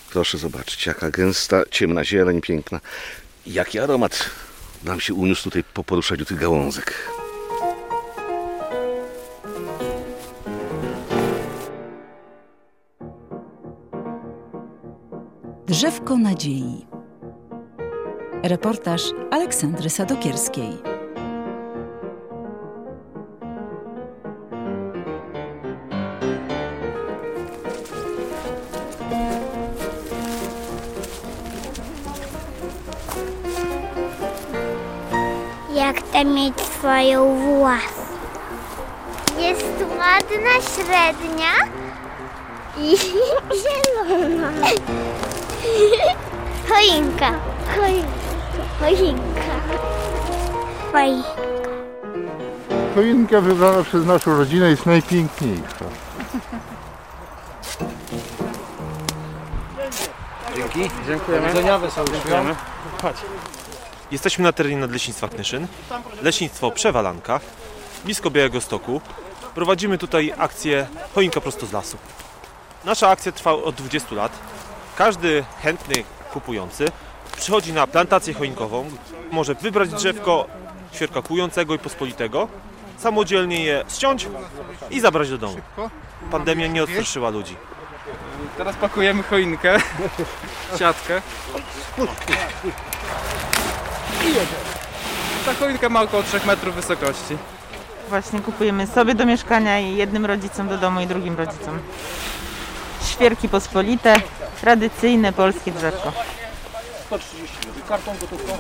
Proszę zobaczyć, jaka gęsta, ciemna zieleń, piękna. Jaki aromat nam się uniósł tutaj po poruszeniu tych gałązek. Drzewko nadziei. Reportaż Aleksandry Sadokierskiej. Jak chcę mieć swoją własną. Jest ładna, średnia i zielona. Choinka. Choinka wybrana przez naszą rodzinę jest najpiękniejsza. Dzięki. Dziękujemy. Dziękujemy. Chodź. Jesteśmy na terenie Nadleśnictwa Knyszyn, leśnictwo Przewalanka, blisko Białegostoku. Prowadzimy tutaj akcję Choinka prosto z lasu. Nasza akcja trwa od 20 lat. Każdy chętny kupujący przychodzi na plantację choinkową, może wybrać drzewko świerka kującego i pospolitego, samodzielnie je ściąć i zabrać do domu. Pandemia nie odstraszyła ludzi. Teraz pakujemy choinkę, siatkę. Ta choinka ma około 3 metrów wysokości. Właśnie kupujemy sobie do mieszkania i jednym rodzicom do domu i drugim rodzicom. Świerki pospolite, tradycyjne polskie drzewko. 130 zł. Kartą gotówką.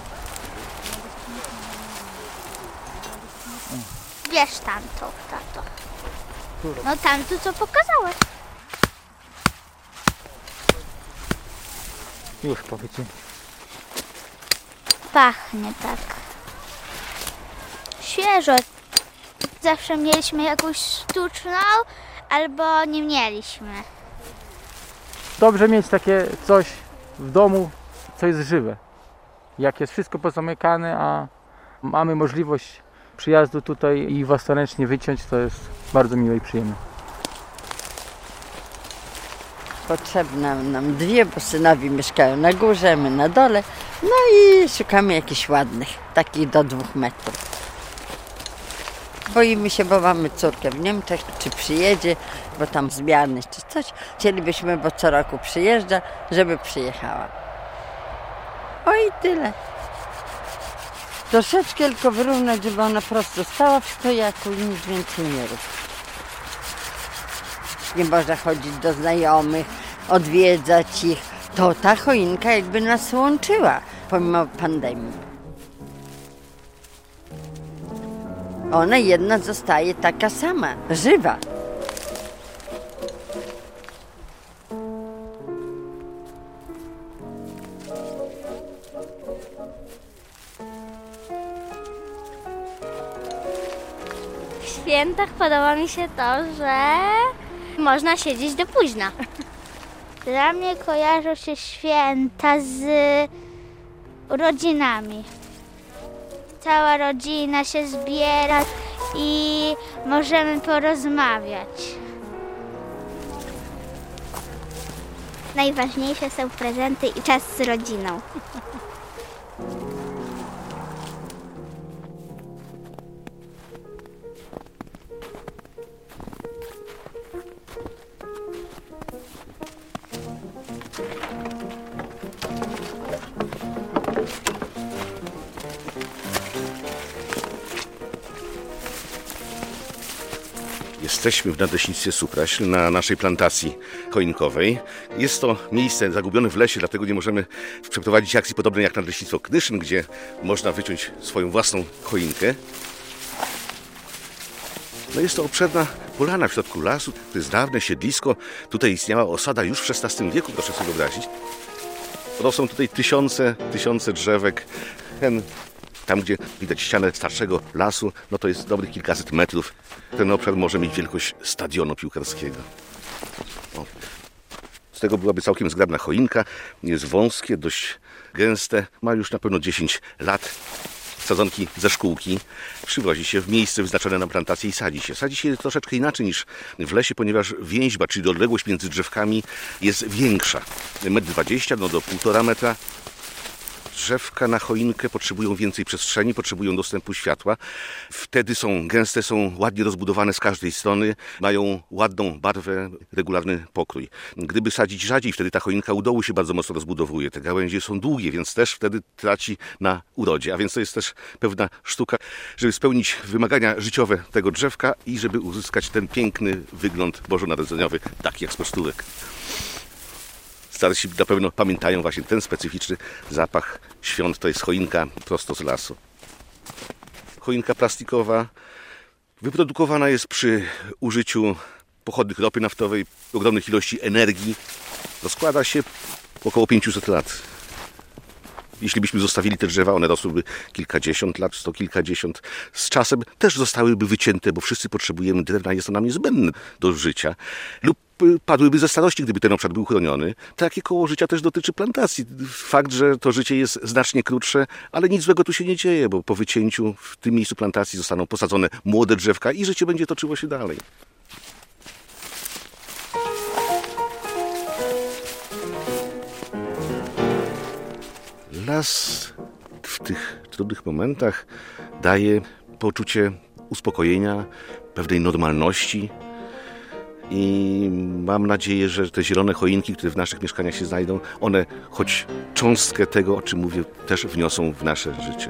Bierz tamtą, tato. No tamtą, co pokazałeś. Już powiedzmy. Pachnie tak. Świeżo. Zawsze mieliśmy jakąś sztuczną, albo nie mieliśmy. Dobrze mieć takie coś w domu, co jest żywe. Jak jest wszystko pozamykane, a mamy możliwość przyjazdu tutaj i własnoręcznie wyciąć, to jest bardzo miłe i przyjemne. Potrzebne nam dwie, bo synowie mieszkają na górze, my na dole. No i szukamy jakichś ładnych, takich do 2 metrów. Boimy się, bo mamy córkę w Niemczech, czy przyjedzie, bo tam zmiany czy coś. Chcielibyśmy, bo co roku przyjeżdża, żeby przyjechała. O i tyle. Troszeczkę tylko wyrównać, żeby ona prosto stała w stojaku i nic więcej nie rób. Nie można chodzić do znajomych, odwiedzać ich. To ta choinka jakby nas łączyła, pomimo pandemii. Ona jedna zostaje taka sama, żywa. W świętach podoba mi się to, że można siedzieć do późna. Dla mnie kojarzą się święta z rodzinami. Cała rodzina się zbiera i możemy porozmawiać. Najważniejsze są prezenty i czas z rodziną. Jesteśmy w Nadleśnictwie Supraśl na naszej plantacji choinkowej. Jest to miejsce zagubione w lesie, dlatego nie możemy przeprowadzić akcji podobnej jak Nadleśnictwo Knyszyn, gdzie można wyciąć swoją własną choinkę. No jest to obszerna polana w środku lasu, to jest dawne siedlisko. Tutaj istniała osada już w XVI wieku, proszę sobie wyobrazić. Rosną tutaj tysiące drzewek. Tam, gdzie widać ścianę starszego lasu, no to jest dobrych kilkaset metrów. Ten obszar może mieć wielkość stadionu piłkarskiego. O. Z tego byłaby całkiem zgrabna choinka. Jest wąskie, dość gęste. Ma już na pewno 10 lat. sadzonki ze szkółki przywozi się w miejsce wyznaczone na plantację i sadzi się. Sadzi się troszeczkę inaczej niż w lesie, ponieważ więźba, czyli odległość między drzewkami jest większa. 1,20 m do 1,5 metra. Drzewka na choinkę potrzebują więcej przestrzeni, potrzebują dostępu światła. Wtedy są gęste, są ładnie rozbudowane z każdej strony, mają ładną barwę, regularny pokrój. Gdyby sadzić rzadziej, wtedy ta choinka u dołu się bardzo mocno rozbudowuje. Te gałęzie są długie, więc też wtedy traci na urodzie. A więc to jest też pewna sztuka, żeby spełnić wymagania życiowe tego drzewka i żeby uzyskać ten piękny wygląd bożonarodzeniowy, taki jak z pocztówek. Starsi na pewno pamiętają właśnie ten specyficzny zapach świąt. To jest choinka prosto z lasu. Choinka plastikowa wyprodukowana jest przy użyciu pochodnych ropy naftowej, ogromnych ilości energii. Rozkłada się około 500 lat. Jeśli byśmy zostawili te drzewa, one rosłyby kilkadziesiąt lat, 100 kilkadziesiąt. Z czasem też zostałyby wycięte, bo wszyscy potrzebujemy drewna, jest to nam niezbędne do życia. Lub padłyby ze starości, gdyby ten obszar był chroniony. Takie koło życia też dotyczy plantacji. Fakt, że to życie jest znacznie krótsze, ale nic złego tu się nie dzieje, bo po wycięciu w tym miejscu plantacji zostaną posadzone młode drzewka i życie będzie toczyło się dalej. Las w tych trudnych momentach daje poczucie uspokojenia, pewnej normalności i mam nadzieję, że te zielone choinki, które w naszych mieszkaniach się znajdą, one choć cząstkę tego, o czym mówię, też wniosą w nasze życie.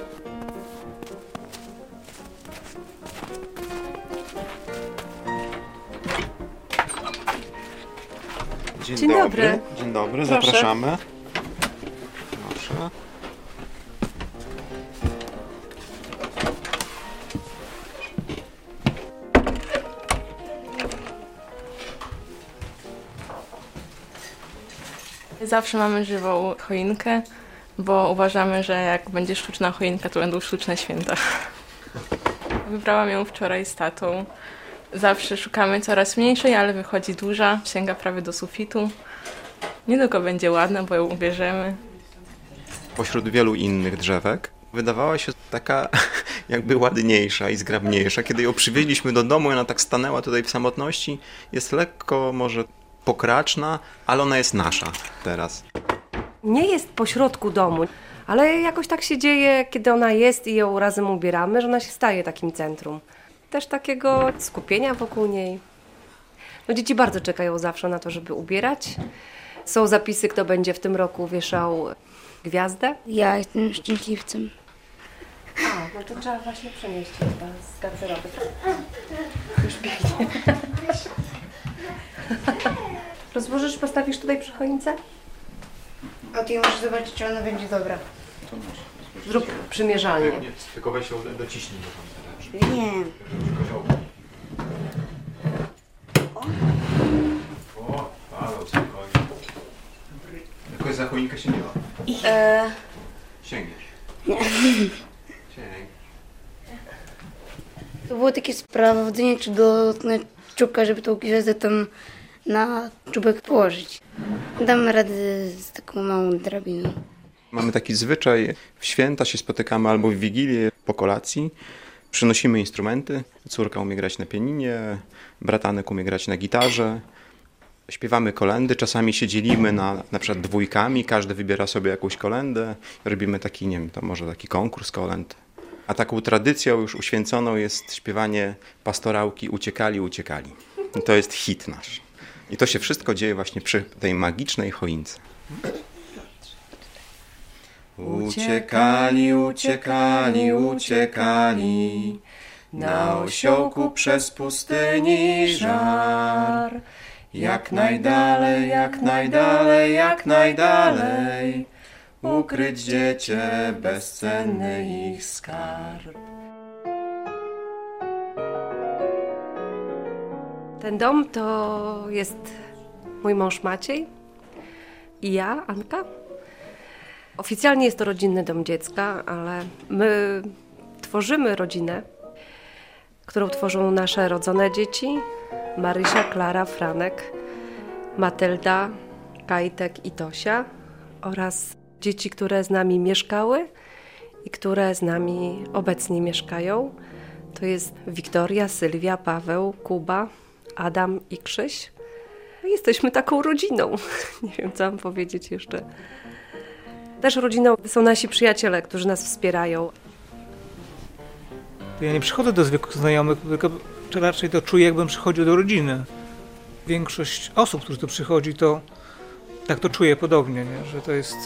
Dzień dobry. Dzień dobry, Proszę. zapraszamy. Proszę. Zawsze mamy żywą choinkę, bo uważamy, że jak będzie sztuczna choinka, to będą sztuczne święta. Wybrałam ją wczoraj z tatą. Zawsze szukamy coraz mniejszej, ale wychodzi duża, sięga prawie do sufitu. Niedługo będzie ładna, bo ją ubierzemy. Pośród wielu innych drzewek wydawała się taka jakby ładniejsza i zgrabniejsza. Kiedy ją przywieźliśmy do domu i ona tak stanęła tutaj w samotności, jest lekko może pokraczna, ale ona jest nasza teraz. Nie jest pośrodku domu, ale jakoś tak się dzieje, kiedy ona jest i ją razem ubieramy, że ona się staje takim centrum. Też takiego skupienia wokół niej. No, dzieci bardzo czekają zawsze na to, żeby ubierać. Są zapisy, kto będzie w tym roku wieszał gwiazdę. Ja jestem szczęśliwcem. A, no to trzeba właśnie przenieść chyba z garderoby. Już biegnie. Rozłożysz, postawisz tutaj przy choince? A ty możesz zobaczyć, czy ona będzie dobra. Zrób przymierzalnie. Tylko weź ją dociśnij. Nie. O, ale spokojnie. Jakoś za choinkę się nie ma. Sięgniesz. Nie. Sięg. To było takie sprawdzenie, czy dotknę czubka, żeby tą gwiazdę tam na czubek położyć. Dam radę z taką małą drabiną. Mamy taki zwyczaj, w święta się spotykamy albo w Wigilię po kolacji. Przynosimy instrumenty. Córka umie grać na pianinie, bratanek umie grać na gitarze. Śpiewamy kolędy, czasami się dzielimy na przykład dwójkami, każdy wybiera sobie jakąś kolędę. Robimy taki, nie wiem, to może taki konkurs kolęd. A taką tradycją już uświęconą jest śpiewanie pastorałki Uciekali, uciekali. I to jest hit nasz. I to się wszystko dzieje właśnie przy tej magicznej choince. Uciekali, uciekali, uciekali, na osiołku przez pustyni żar. Jak najdalej, jak najdalej, jak najdalej, ukryć dziecię bezcenny ich skarb. Ten dom to jest mój mąż Maciej i ja, Anka. Oficjalnie jest to rodzinny dom dziecka, ale my tworzymy rodzinę, którą tworzą nasze rodzone dzieci. Marysia, Klara, Franek, Matylda, Kajtek i Tosia oraz dzieci, które z nami mieszkały i które z nami obecnie mieszkają. To jest Wiktoria, Sylwia, Paweł, Kuba, Adam i Krzyś. Jesteśmy taką rodziną. Nie wiem, co mam powiedzieć jeszcze. Też rodziną są nasi przyjaciele, którzy nas wspierają. Ja nie przychodzę do zwykłych znajomych, tylko raczej to czuję, jakbym przychodził do rodziny. Większość osób, którzy tu przychodzi, to tak to czuję podobnie, nie? Że to jest...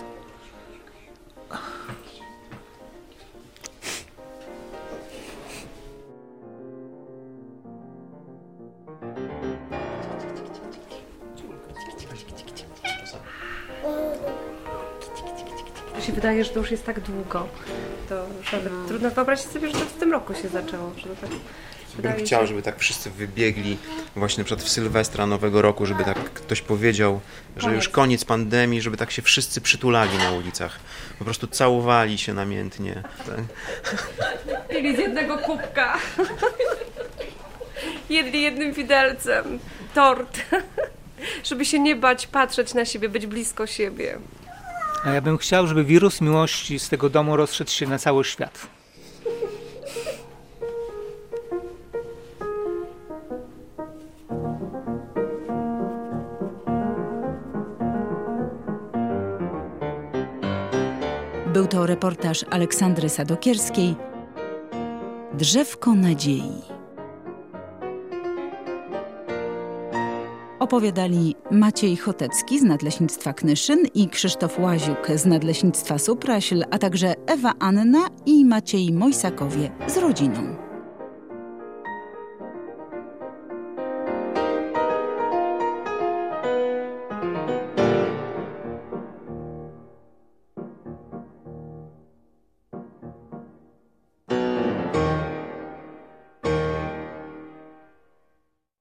To się wydaje, że to już jest tak długo. To trudno wyobrazić sobie, że to w tym roku się zaczęło. Że to tak bym chciał, żeby tak wszyscy wybiegli właśnie na przykład w Sylwestra, Nowego Roku, żeby tak ktoś powiedział, że już koniec pandemii, żeby tak się wszyscy przytulali na ulicach. Po prostu całowali się namiętnie. Tak? Pili z jednego kubka. Jedli jednym widelcem. Tort. Żeby się nie bać, patrzeć na siebie, być blisko siebie. A ja bym chciał, żeby wirus miłości z tego domu rozszedł się na cały świat. Był to reportaż Aleksandry Sadokierskiej Drzewko nadziei. Opowiadali Maciej Chotecki z Nadleśnictwa Knyszyn i Krzysztof Łaziuk z Nadleśnictwa Supraśl, a także Ewa Anna i Maciej Mojsakowie z rodziną.